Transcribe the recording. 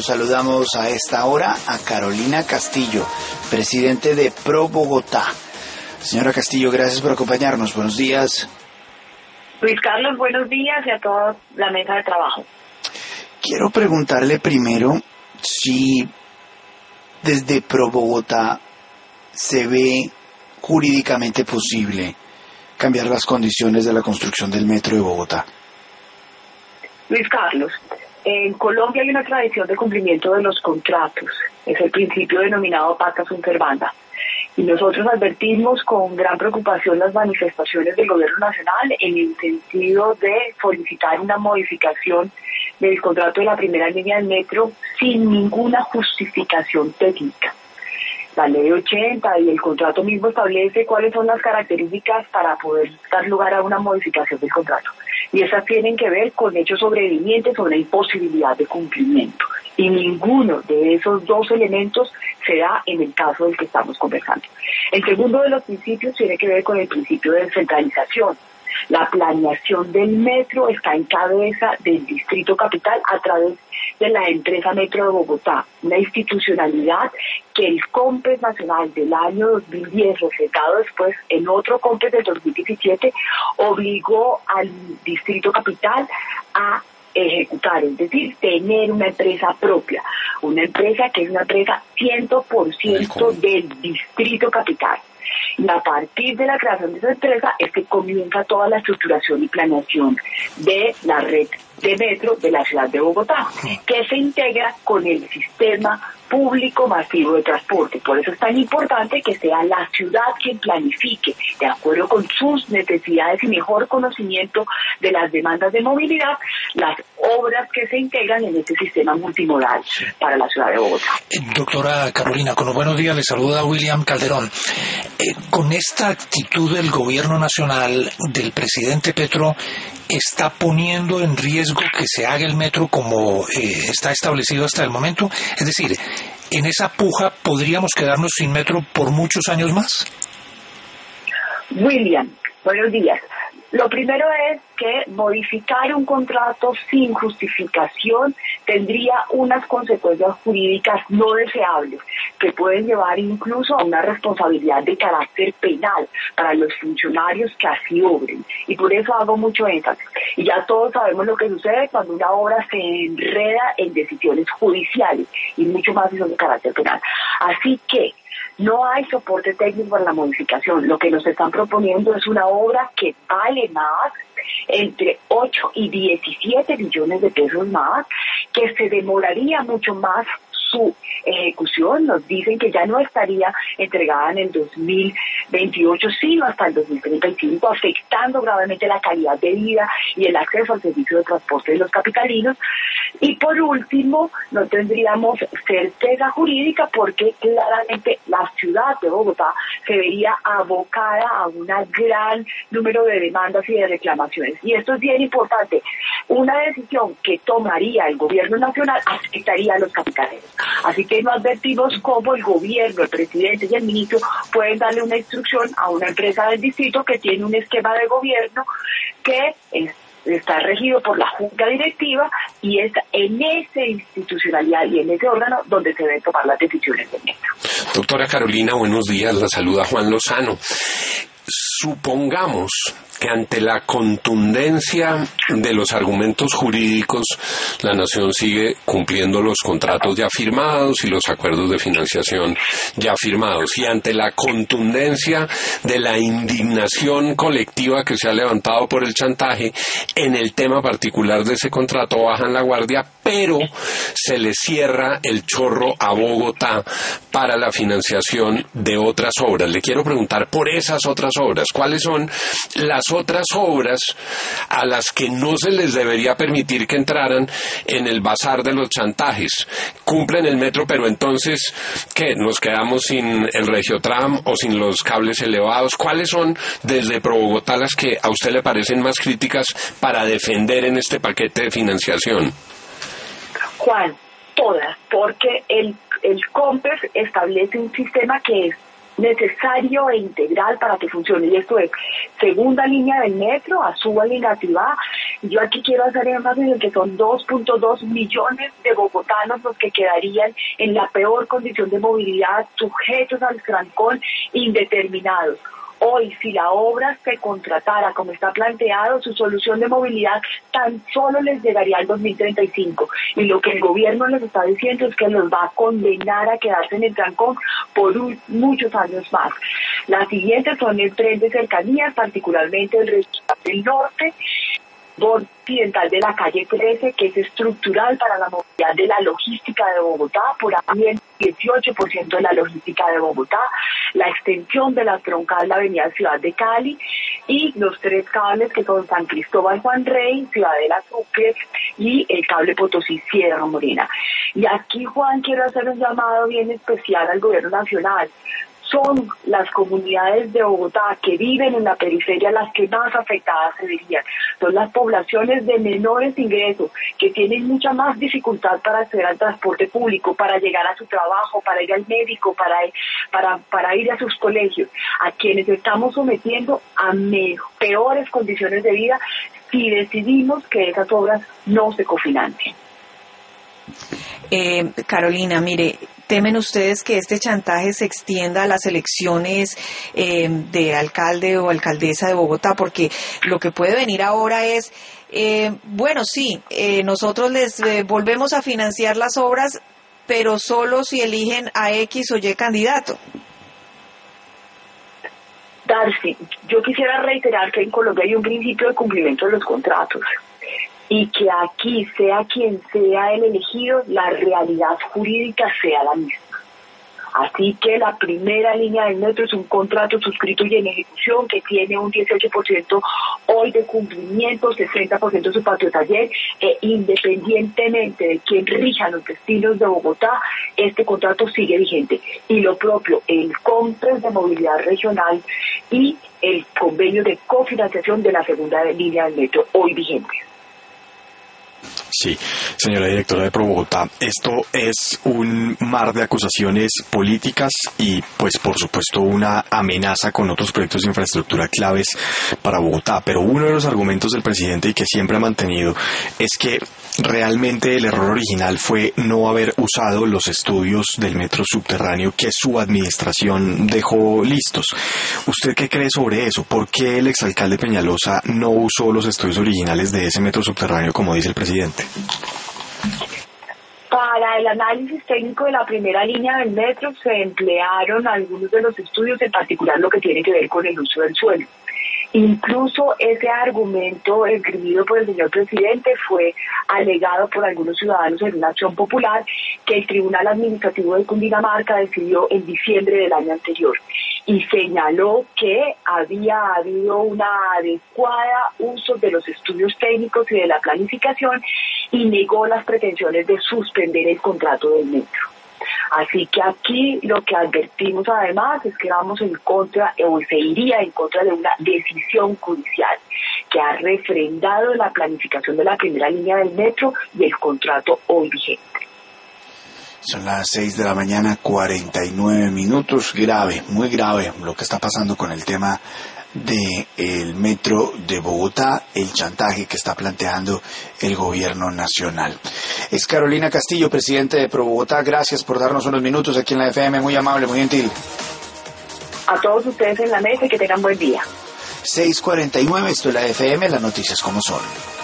Saludamos a esta hora a Carolina Castillo, presidente de Pro Bogotá. Señora Castillo, gracias por acompañarnos. Buenos días. Luis Carlos, buenos días y a toda la mesa de trabajo. Quiero preguntarle primero si desde Pro Bogotá se ve jurídicamente posible cambiar las condiciones de la construcción del metro de Bogotá. Luis Carlos, en Colombia hay una tradición de cumplimiento de los contratos. Es el principio denominado pacta sunt servanda. Y nosotros advertimos con gran preocupación las manifestaciones del gobierno nacional en el sentido de solicitar una modificación del contrato de la primera línea del metro sin ninguna justificación técnica. La ley 80 y el contrato mismo establece cuáles son las características para poder dar lugar a una modificación del contrato. Y esas tienen que ver con hechos sobrevivientes o una imposibilidad de cumplimiento. Y ninguno de esos dos elementos se da en el caso del que estamos conversando. El segundo de los principios tiene que ver con el principio de descentralización. La planeación del metro está en cabeza del Distrito Capital a través de la empresa Metro de Bogotá, una institucionalidad que el COMPES Nacional del año 2010, reflejado después en otro COMPES del 2017, obligó al Distrito Capital a ejecutar, es decir, tener una empresa propia, una empresa que es una empresa 100% del Distrito Capital. Y a partir de la creación de esa empresa es que comienza toda la estructuración y planeación de la red de metro de la ciudad de Bogotá, que se integra con el sistema público masivo de transporte. Por eso es tan importante que sea la ciudad quien planifique, de acuerdo con sus necesidades y mejor conocimiento de las demandas de movilidad, las obras que se integran en este sistema multimodal para la ciudad de Bogotá. Doctora Carolina, con los buenos días, le saluda William Calderón. Con esta actitud del gobierno nacional, del presidente Petro, ¿está poniendo en riesgo que se haga el metro como está establecido hasta el momento? Es decir, ¿en esa puja podríamos quedarnos sin metro por muchos años más? William, buenos días. Lo primero es que modificar un contrato sin justificación tendría unas consecuencias jurídicas no deseables que pueden llevar incluso a una responsabilidad de carácter penal para los funcionarios que así obren. Y por eso hago mucho énfasis. Y ya todos sabemos lo que sucede cuando una obra se enreda en decisiones judiciales y mucho más si son de carácter penal. Así que no hay soporte técnico para la modificación. Lo que nos están proponiendo es una obra que vale más, entre 8 y 17 billones de pesos más, que se demoraría mucho más su ejecución. Nos dicen que ya no estaría entregada en el 2028, sino hasta el 2035, afectando gravemente la calidad de vida y el acceso al servicio de transporte de los capitalinos. Y por último, no tendríamos certeza jurídica porque claramente la ciudad de Bogotá se vería abocada a un gran número de demandas y de reclamaciones. Y esto es bien importante. Una decisión que tomaría el gobierno nacional afectaría a los capitalinos. Así que no advertimos cómo el gobierno, el presidente y el ministro pueden darle una instrucción a una empresa del distrito que tiene un esquema de gobierno que está regido por la junta directiva y es en esa institucionalidad y en ese órgano donde se deben tomar las decisiones del metro. Doctora Carolina, buenos días, la saluda Juan Lozano. Supongamos que ante la contundencia de los argumentos jurídicos, la Nación sigue cumpliendo los contratos ya firmados y los acuerdos de financiación ya firmados. Y ante la contundencia de la indignación colectiva que se ha levantado por el chantaje, en el tema particular de ese contrato bajan la guardia, pero se le cierra el chorro a Bogotá para la financiación de otras obras. Le quiero preguntar por esas otras obras. ¿Cuáles son las otras obras a las que no se les debería permitir que entraran en el bazar de los chantajes? Cumplen el metro, pero entonces, ¿qué? ¿Nos quedamos sin el Regiotram o sin los cables elevados? ¿Cuáles son desde Pro Bogotá las que a usted le parecen más críticas para defender en este paquete de financiación? Juan, todas, porque el COMPES establece un sistema que es necesario e integral para que funcione, y esto es segunda línea del metro, Azúa, Engativá, Yo aquí quiero hacer énfasis en que son 2.2 millones de bogotanos los que quedarían en la peor condición de movilidad, sujetos al trancón, indeterminados. Hoy, si la obra se contratara como está planteado, su solución de movilidad tan solo les llegaría al 2035. Y lo que el gobierno les está diciendo es que los va a condenar a quedarse en el trancón por muchos años más. Las siguientes son el tren de cercanías, particularmente el Regional del Norte, borde occidental de la calle 13, que es estructural para la movilidad de la logística de Bogotá, por ahí el 18% de la logística de Bogotá, la extensión de la troncal, la avenida Ciudad de Cali, y los 3 cables que son San Cristóbal Juan Rey, Ciudadela Sucre y el cable Potosí Sierra Morena. Y aquí, Juan, quiero hacer un llamado bien especial al gobierno nacional. Son las comunidades de Bogotá que viven en la periferia las que más afectadas se verían. Son las poblaciones de menores ingresos que tienen mucha más dificultad para acceder al transporte público, para llegar a su trabajo, para ir al médico, para ir a sus colegios, a quienes estamos sometiendo a peores condiciones de vida si decidimos que esas obras no se cofinancien. Carolina, mire, ¿temen ustedes que este chantaje se extienda a las elecciones de alcalde o alcaldesa de Bogotá? Porque lo que puede venir ahora es, nosotros les volvemos a financiar las obras, pero solo si eligen a X o Y candidato. Darcy, yo quisiera reiterar que en Colombia hay un principio de cumplimiento de los contratos. Y que aquí, sea quien sea el elegido, la realidad jurídica sea la misma. Así que la primera línea del metro es un contrato suscrito y en ejecución que tiene un 18% hoy de cumplimiento, 60% de su patio taller, e independientemente de quién rija los destinos de Bogotá, este contrato sigue vigente. Y lo propio, el COMPRES de movilidad regional y el convenio de cofinanciación de la segunda línea del metro, hoy vigentes. Sí, señora directora de ProBogotá, esto es un mar de acusaciones políticas y, pues, por supuesto, una amenaza con otros proyectos de infraestructura claves para Bogotá. Pero uno de los argumentos del presidente y que siempre ha mantenido es que realmente el error original fue no haber usado los estudios del metro subterráneo que su administración dejó listos. ¿Usted qué cree sobre eso? ¿Por qué el exalcalde Peñalosa no usó los estudios originales de ese metro subterráneo, como dice el presidente? Para el análisis técnico de la primera línea del metro se emplearon algunos de los estudios, en particular lo que tiene que ver con el uso del suelo. Incluso ese argumento esgrimido por el señor presidente fue alegado por algunos ciudadanos en una acción popular que el Tribunal Administrativo de Cundinamarca decidió en diciembre del año anterior y señaló que había habido una adecuada uso de los estudios técnicos y de la planificación y negó las pretensiones de suspender el contrato del metro. Así que aquí lo que advertimos además es que vamos en contra, o se iría en contra de una decisión judicial que ha refrendado la planificación de la primera línea del metro y el contrato hoy vigente. Son las 6 de la mañana, 49 minutos. Grave, muy grave lo que está pasando con el tema del metro de Bogotá, el chantaje que está planteando el gobierno nacional. Es Carolina Castillo, presidente de ProBogotá. Gracias por darnos unos minutos aquí en la FM, muy amable, muy gentil. A todos ustedes en la mesa y que tengan buen día. 6:49, esto es la FM, las noticias como son.